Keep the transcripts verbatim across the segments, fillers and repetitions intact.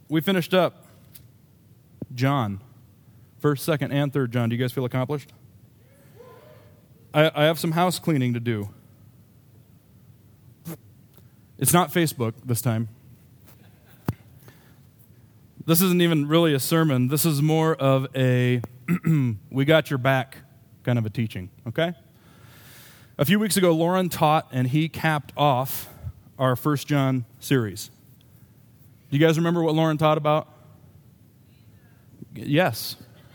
we finished up John, first, second, and third John. Do you guys feel accomplished? I, I have some house cleaning to do. It's not Facebook this time. This isn't even really a sermon. This is more of a we got your back kind of a teaching, okay? A few weeks ago, Lauren taught, and he capped off our First John series. Do you guys remember what Lauren taught about? Yes.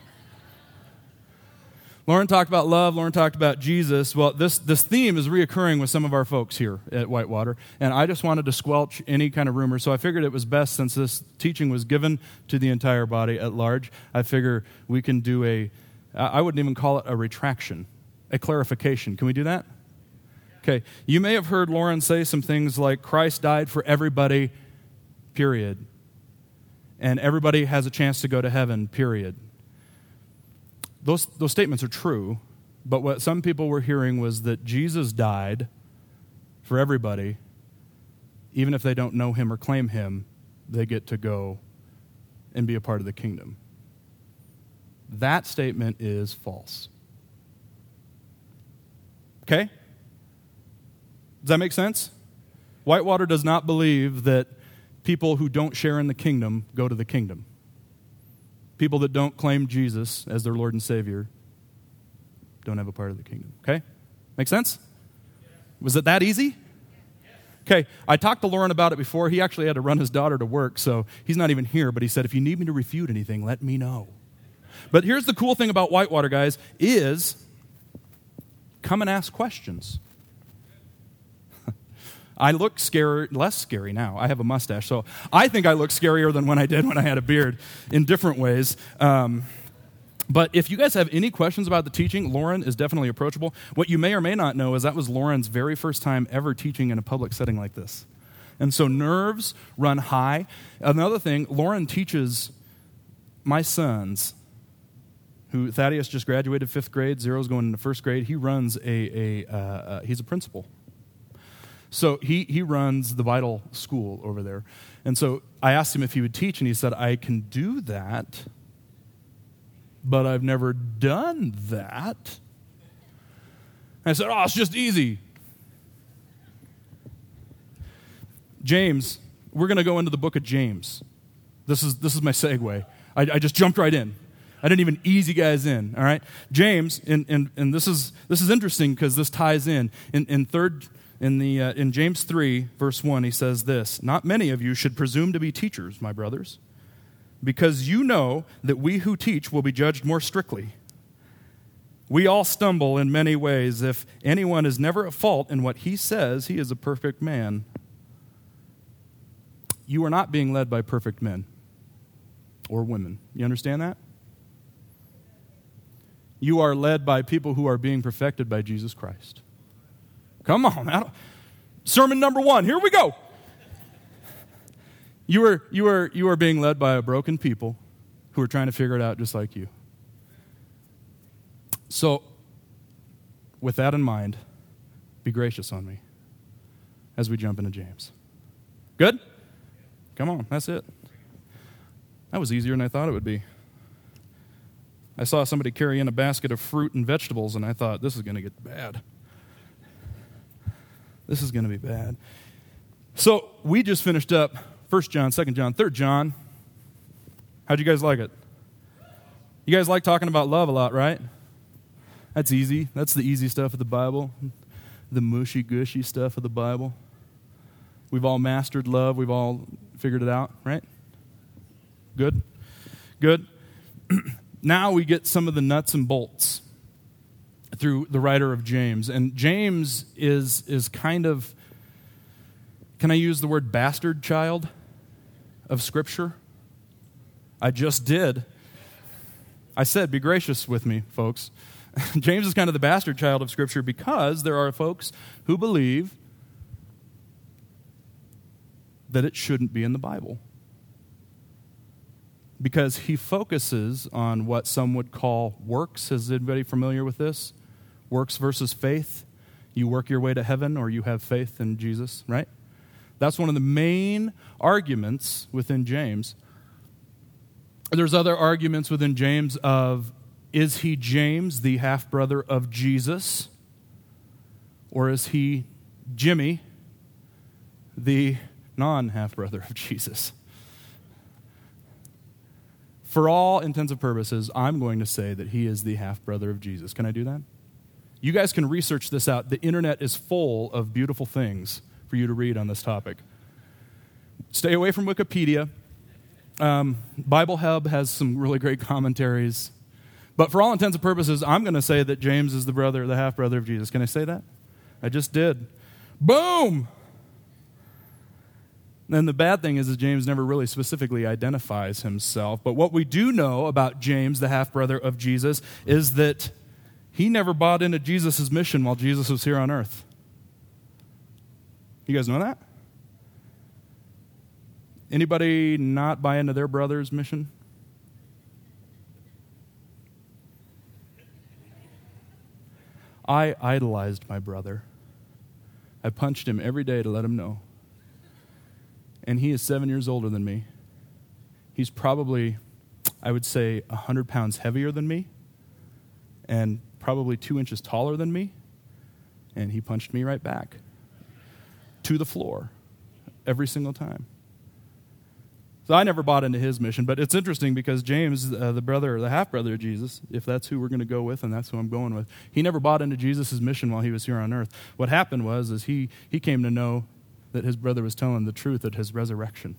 Lauren talked about love. Lauren talked about Jesus. Well, this, this theme is reoccurring with some of our folks here at Whitewater, and I just wanted to squelch any kind of rumor, so I figured it was best, since this teaching was given to the entire body at large, I figure we can do a, I wouldn't even call it a retraction, a clarification. Can we do that? Okay. You may have heard Lauren say some things like, Christ died for everybody, period. And everybody has a chance to go to heaven, period. Those, those statements are true, but what some people were hearing was that Jesus died for everybody. Even if they don't know him or claim him, they get to go and be a part of the kingdom. That statement is false. Okay? Does that make sense? Whitewater does not believe that people who don't share in the kingdom go to the kingdom. People that don't claim Jesus as their Lord and Savior don't have a part of the kingdom. Okay? Make sense? Was it that easy? Okay, I talked to Lauren about it before. He actually had to run his daughter to work, so he's not even here, but he said, if you need me to refute anything, let me know. But here's the cool thing about Whitewater, guys, is come and ask questions. I look scary, less scary now. I have a mustache, so I think I look scarier than when I did when I had a beard in different ways. Um, but if you guys have any questions about the teaching, Lauren is definitely approachable. What you may or may not know is that was Lauren's very first time ever teaching in a public setting like this. And so nerves run high. Another thing, Lauren teaches my sons, who Thaddeus just graduated fifth grade, Zero's going into first grade. He runs a, a uh, uh, he's a principal. So he, he runs the Vital School over there. And so I asked him if he would teach, and he said, I can do that, but I've never done that. And I said, oh, it's just easy. James, we're going to go into the book of James. This is this is my segue. I, I just jumped right in. I didn't even ease you guys in, all right? James, and, and, and this is this is interesting because this ties in. In, in third... In the uh, in James three, verse one, he says this, not many of you should presume to be teachers, my brothers, because you know that we who teach will be judged more strictly. We all stumble in many ways. If anyone is never at fault in what he says, he is a perfect man. You are not being led by perfect men or women. You understand that? You are led by people who are being perfected by Jesus Christ. Come on. Sermon number one. Here we go. You are, you, are, you are being led by a broken people who are trying to figure it out just like you. So, with that in mind, be gracious on me as we jump into James. Good? Come on. That's it. That was easier than I thought it would be. I saw somebody carry in a basket of fruit and vegetables, and I thought, this is going to get bad. This is going to be bad. So we just finished up First John, Second John, Third John. How'd you guys like it? You guys like talking about love a lot, right? That's easy. That's the easy stuff of the Bible. The mushy-gushy stuff of the Bible. We've all mastered love. We've all figured it out, right? Good? Good. Now we get some of the nuts and bolts through the writer of James. And James is is kind of, can I use the word bastard child of Scripture? I just did. I said, be gracious with me, folks. James is kind of the bastard child of Scripture because there are folks who believe that it shouldn't be in the Bible. Because he focuses on what some would call works. Is anybody familiar with this? Works versus faith. You work your way to heaven or you have faith in Jesus, right? That's one of the main arguments within James. There's other arguments within James of, is he James, the half-brother of Jesus? Or is he Jimmy, the non-half-brother of Jesus? For all intents and purposes, I'm going to say that he is the half-brother of Jesus. Can I do that? You guys can research this out. The internet is full of beautiful things for you to read on this topic. Stay away from Wikipedia. Um, Bible Hub has some really great commentaries. But for all intents and purposes, I'm going to say that James is the brother, the half-brother of Jesus. Can I say that? I just did. Boom! And the bad thing is that James never really specifically identifies himself. But what we do know about James, the half-brother of Jesus, is that he never bought into Jesus' mission while Jesus was here on earth. You guys know that? Anybody not buy into their brother's mission? I idolized my brother. I punched him every day to let him know. And he is seven years older than me. He's probably, I would say, one hundred pounds heavier than me and probably two inches taller than me. And he punched me right back to the floor every single time. So I never bought into his mission, but it's interesting because James, uh, the brother, the half-brother of Jesus, if that's who we're going to go with and that's who I'm going with, he never bought into Jesus' mission while he was here on earth. What happened was is he, he came to know that his brother was telling the truth at his resurrection.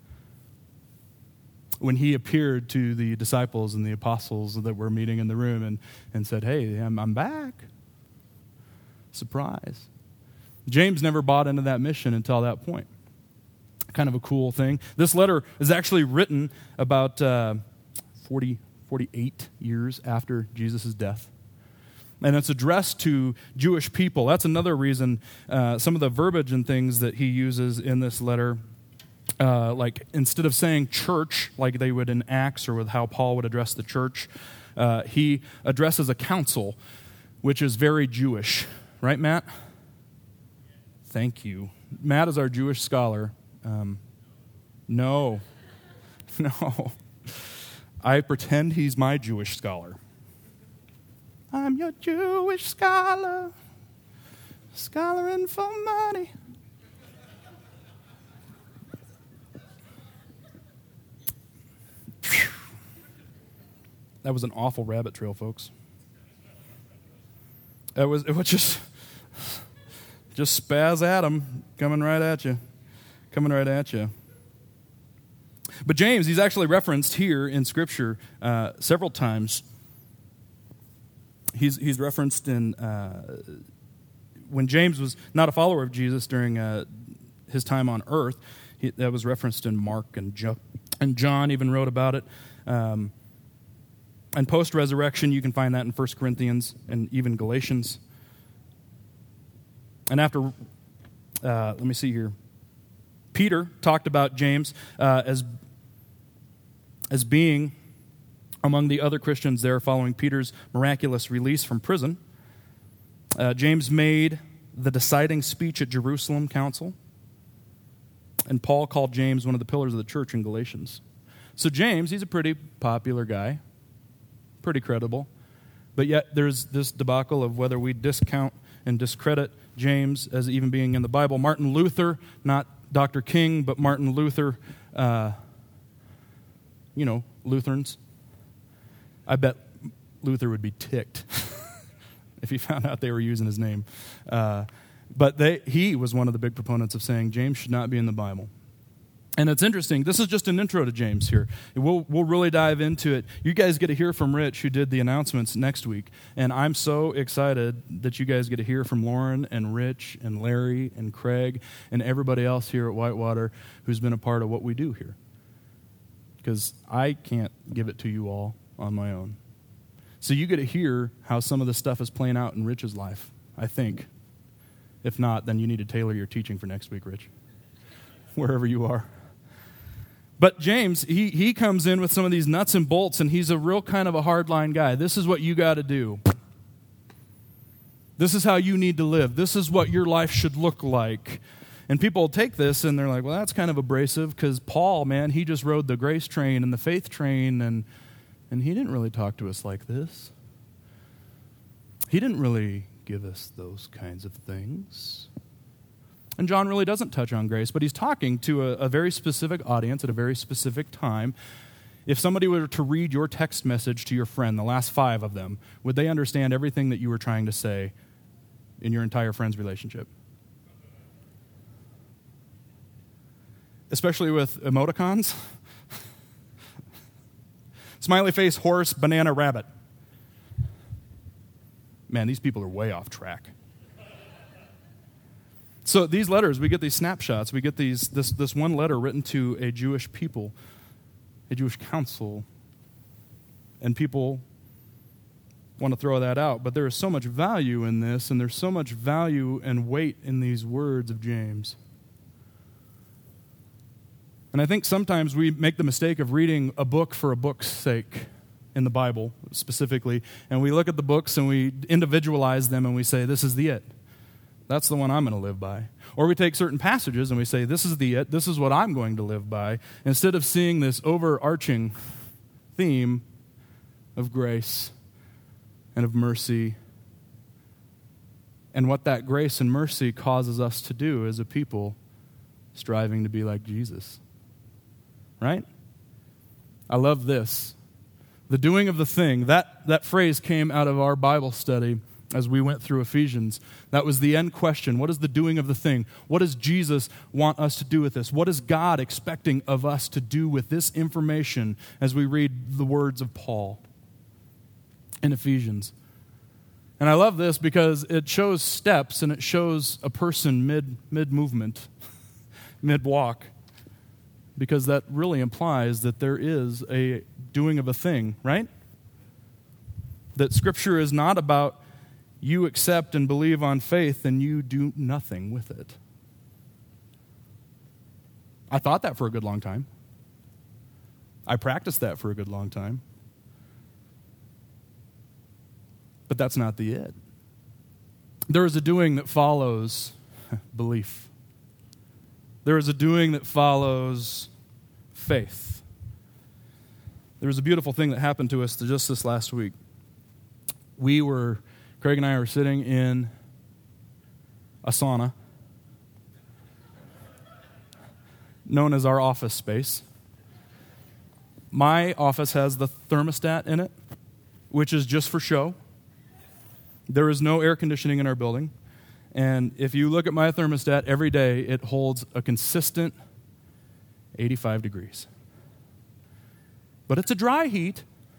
When he appeared to the disciples and the apostles that were meeting in the room and, and said, hey, I'm, I'm back. Surprise. James never bought into that mission until that point. Kind of a cool thing. This letter is actually written about uh, forty, forty-eight years after Jesus' death. And it's addressed to Jewish people. That's another reason uh, some of the verbiage and things that he uses in this letter, uh, like instead of saying church, like they would in Acts or with how Paul would address the church, uh, he addresses a council, which is very Jewish. Right, Matt? Thank you. Matt is our Jewish scholar. Um, no, no. I pretend he's my Jewish scholar. I'm your Jewish scholar, scholaring for money. That was an awful rabbit trail, folks. It was, it was just, just spaz Adam coming right at you. Coming right at you. But James, he's actually referenced here in Scripture uh, several times. He's he's referenced in uh, when James was not a follower of Jesus during uh, his time on earth. He, that was referenced in Mark and jo- and John even wrote about it. Um, and post-resurrection, you can find that in First Corinthians and even Galatians. And after, uh, let me see here. Peter talked about James uh, as, as being among the other Christians there following Peter's miraculous release from prison. Uh, James made the deciding speech at Jerusalem Council, and Paul called James one of the pillars of the church in Galatians. So James, he's a pretty popular guy, pretty credible, but yet there's this debacle of whether we discount and discredit James as even being in the Bible. Martin Luther, not Doctor King, but Martin Luther, uh, you know, Lutherans. I bet Luther would be ticked if he found out they were using his name. Uh, but they, he was one of the big proponents of saying James should not be in the Bible. And it's interesting. This is just an intro to James here. We'll we'll really dive into it. You guys get to hear from Rich, who did the announcements next week. And I'm so excited that you guys get to hear from Lauren and Rich and Larry and Craig and everybody else here at Whitewater who's been a part of what we do here. Because I can't give it to you all on my own. So you get to hear how some of this stuff is playing out in Rich's life, I think. If not, then you need to tailor your teaching for next week, Rich. Wherever you are. But James, he he comes in with some of these nuts and bolts, and he's a real kind of a hardline guy. This is what you got to do. This is how you need to live. This is what your life should look like. And people take this and they're like, well, that's kind of abrasive because Paul, man, he just rode the grace train and the faith train, and and he didn't really talk to us like this. He didn't really give us those kinds of things. And John really doesn't touch on grace, but he's talking to a, a very specific audience at a very specific time. If somebody were to read your text message to your friend, the last five of them, would they understand everything that you were trying to say in your entire friend's relationship? Especially with emoticons. Smiley face, horse, banana, rabbit. Man, these people are way off track. So these letters, we get these snapshots. We get these this, this one letter written to a Jewish people, a Jewish council. And people want to throw that out. But there is so much value in this, and there's so much value and weight in these words of James. And I think sometimes we make the mistake of reading a book for a book's sake in the Bible specifically, and we look at the books and we individualize them and we say, this is the it. That's the one I'm going to live by. Or we take certain passages and we say, this is the it, this is what I'm going to live by, instead of seeing this overarching theme of grace and of mercy, and what that grace and mercy causes us to do as a people striving to be like Jesus. Right? I love this. The doing of the thing, that, that phrase came out of our Bible study as we went through Ephesians. That was the end question. What is the doing of the thing? What does Jesus want us to do with this? What is God expecting of us to do with this information as we read the words of Paul in Ephesians? And I love this because it shows steps and it shows a person mid, mid-movement, mid-walk. Because that really implies that there is a doing of a thing, right? That Scripture is not about you accept and believe on faith and you do nothing with it. I thought that for a good long time. I practiced that for a good long time. But that's not the it. There is a doing that follows belief. There is a doing that follows faith. There was a beautiful thing that happened to us just this last week. We were, Craig and I were sitting in a sauna, known as our office space. My office has the thermostat in it, which is just for show. There is no air conditioning in our building. And if you look at my thermostat every day, it holds a consistent eighty-five degrees. But it's a dry heat.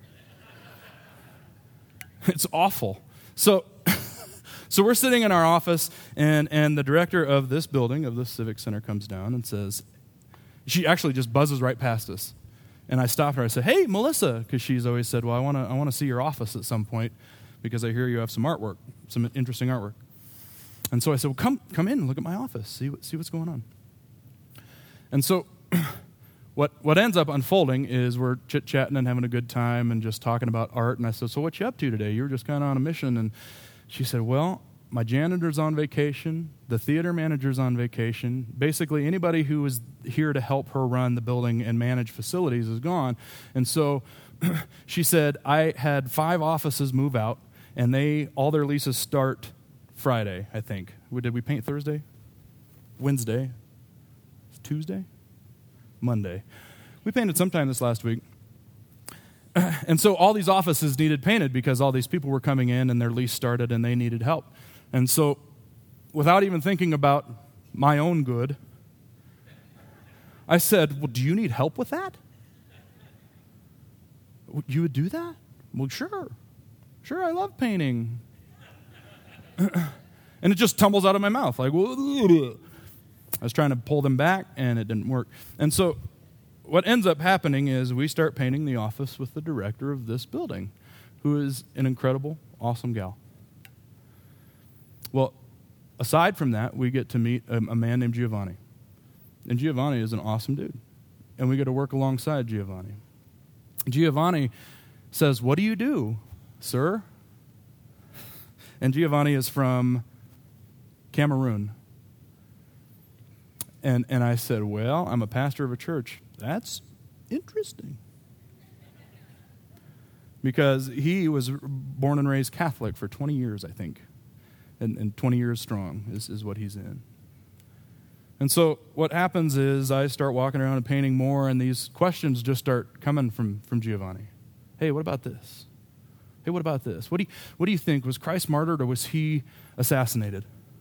It's awful. So so we're sitting in our office, and, and the director of this building, of this Civic Center, comes down and says, she actually just buzzes right past us. And I stopped her. I said, hey, Melissa, because she's always said, well, I want to I want to see your office at some point because I hear you have some artwork, some interesting artwork. And so I said, well, come come in and look at my office, see what, see what's going on. And so what what ends up unfolding is we're chit-chatting and having a good time and just talking about art. And I said, so what you up to today? You were just kind of on a mission. And she said, well, my janitor's on vacation, the theater manager's on vacation. Basically, anybody who was here to help her run the building and manage facilities is gone. And so she said, I had five offices move out, and they all their leases start Friday, I think. Did we paint Thursday? Wednesday? Tuesday? Monday. We painted sometime this last week. And so all these offices needed painted because all these people were coming in and their lease started and they needed help. And so without even thinking about my own good, I said, well, do you need help with that? You would do that? Well, sure. Sure, I love painting. And it just tumbles out of my mouth. Like, I was trying to pull them back, and it didn't work. And so what ends up happening is we start painting the office with the director of this building, who is an incredible, awesome gal. Well, aside from that, we get to meet a, a man named Giovanni. And Giovanni is an awesome dude. And we get to work alongside Giovanni. Giovanni says, what do you do, sir? And Giovanni is from Cameroon. And, and I said, well, I'm a pastor of a church. That's interesting. Because he was born and raised Catholic for twenty years, I think. And, and twenty years strong is, is what he's in. And so what happens is I start walking around and painting more, and these questions just start coming from, from Giovanni. Hey, what about this? Hey, what about this? What do you, what do you think? Was Christ martyred or was he assassinated?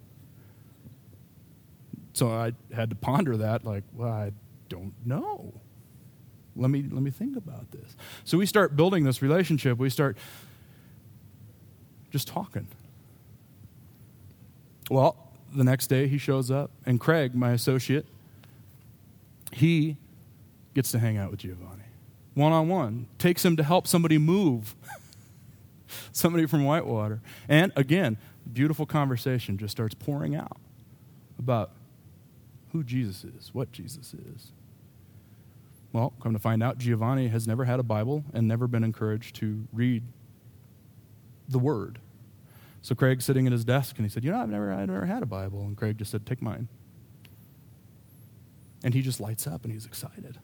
So I had to ponder that, like, well, I don't know. Let me let me think about this. So we start building this relationship. We start just talking. Well, the next day he shows up, and Craig, my associate, he gets to hang out with Giovanni. One-on-one. Takes him to help somebody move. Somebody from Whitewater. And again, beautiful conversation just starts pouring out about who Jesus is, what Jesus is. Well, come to find out, Giovanni has never had a Bible and never been encouraged to read the Word. So Craig's sitting at his desk, and he said, you know, I've never, I've never had a Bible. And Craig just said, take mine. And he just lights up, and he's excited.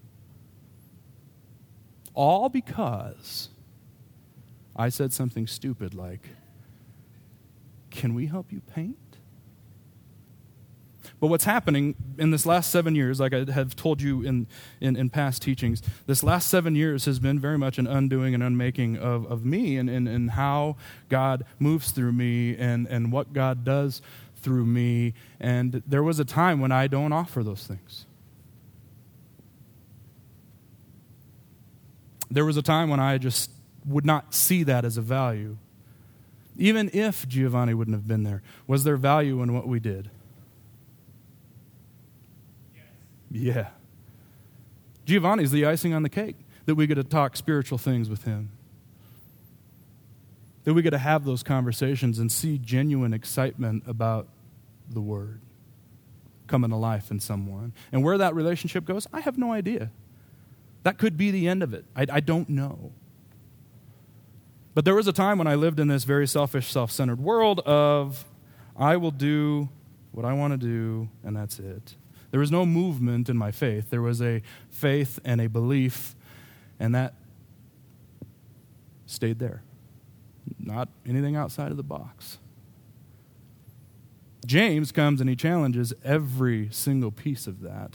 All because I said something stupid like, can we help you paint? But what's happening in this last seven years, like I have told you in, in, in past teachings, this last seven years has been very much an undoing and unmaking of, of me and, and, and how God moves through me and, and what God does through me. And there was a time when I don't offer those things. There was a time when I just would not see that as a value. Even if Giovanni wouldn't have been there, was there value in what we did? Yeah. Giovanni's the icing on the cake, that we get to talk spiritual things with him. That we get to have those conversations and see genuine excitement about the Word coming to life in someone. And where that relationship goes, I have no idea. That could be the end of it. I, I don't know. But there was a time when I lived in this very selfish, self-centered world of, I will do what I want to do, and that's it. There was no movement in my faith. There was a faith and a belief, and that stayed there. Not anything outside of the box. James comes and he challenges every single piece of that.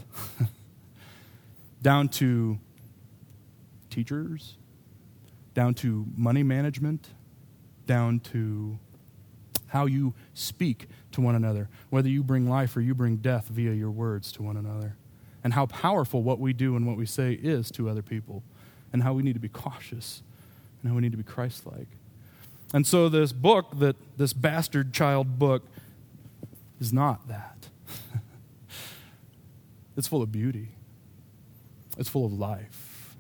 Down to teachers, down to money management, down to how you speak to one another, whether you bring life or you bring death via your words to one another, and how powerful what we do and what we say is to other people, and how we need to be cautious, and how we need to be Christ-like. And so this book, that this bastard child book, is not that. It's full of beauty. It's full of life.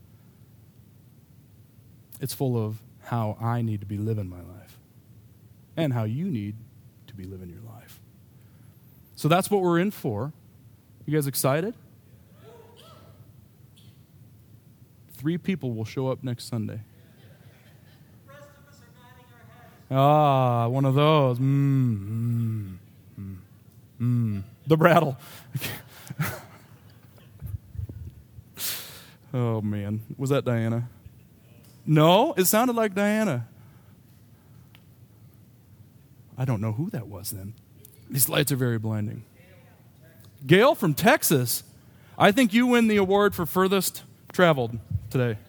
It's full of how I need to be living my life, and how you need to be living your life. So that's what we're in for. You guys excited? Three people will show up next Sunday. The rest of us are nodding our heads. Ah, one of those. Mmm, mmm, mmm, mmm. The brattle. Oh, man. Was that Diana? No? It sounded like Diana. I don't know who that was then. These lights are very blinding. Gail from Texas. I think you win the award for furthest traveled today.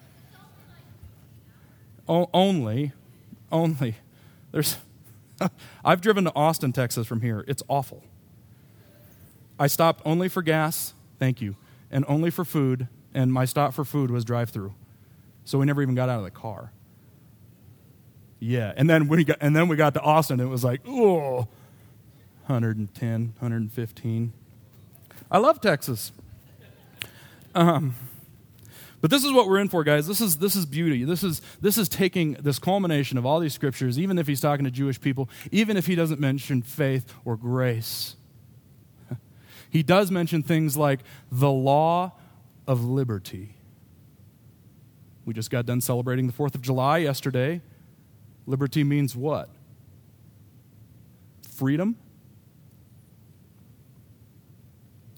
O- only, only. There's. I've driven to Austin, Texas from here. It's awful. I stopped only for gas, thank you, and only for food, and my stop for food was drive-through. So we never even got out of the car. Yeah, and then we got, and then we got to Austin, and it was like, oh, one ten, one fifteen. I love Texas. Um, but this is what we're in for, guys. This is this is beauty. This is this is taking this culmination of all these scriptures, even if he's talking to Jewish people, even if he doesn't mention faith or grace. He does mention things like the law of liberty. We just got done celebrating the fourth of July yesterday. Liberty means what? Freedom?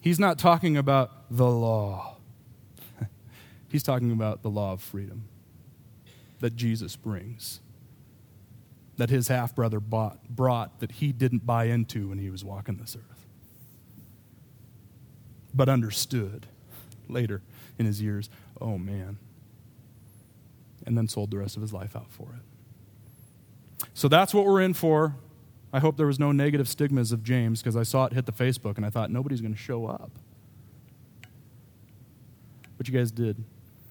He's not talking about the law. He's talking about the law of freedom that Jesus brings, that his half-brother bought, brought, that he didn't buy into when he was walking this earth, but understood later in his years, oh man, and then sold the rest of his life out for it. So that's what we're in for. I hope there was no negative stigmas of James, because I saw it hit the Facebook and I thought nobody's going to show up. But you guys did.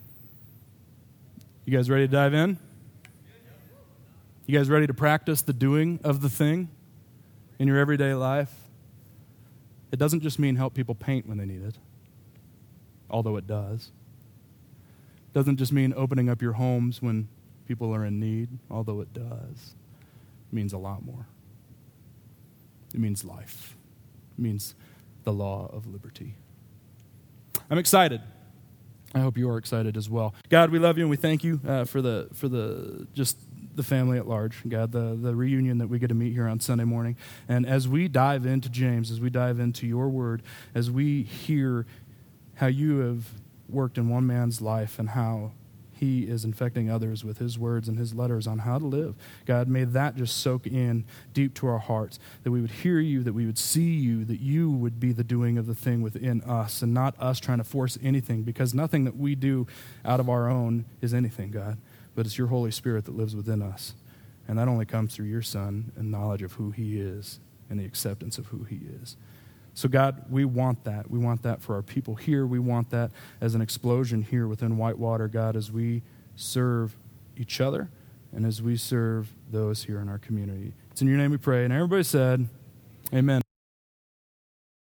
You guys ready to dive in? You guys ready to practice the doing of the thing in your everyday life? It doesn't just mean help people paint when they need it, although it does. It doesn't just mean opening up your homes when people are in need, although it does. It means a lot more. It means life. It means the law of liberty. I'm excited. I hope you are excited as well. God, we love you and we thank you uh, for the for the just the family at large. God, the, the reunion that we get to meet here on Sunday morning. And as we dive into James, as we dive into your word, as we hear how you have worked in one man's life and how he is infecting others with his words and his letters on how to live. God, may that just soak in deep to our hearts, that we would hear you, that we would see you, that you would be the doing of the thing within us and not us trying to force anything, because nothing that we do out of our own is anything, God, but it's your Holy Spirit that lives within us. And that only comes through your Son and knowledge of who he is and the acceptance of who he is. So God, we want that. We want that for our people here. We want that as an explosion here within Whitewater, God, as we serve each other and as we serve those here in our community. It's in your name we pray. And everybody said, amen.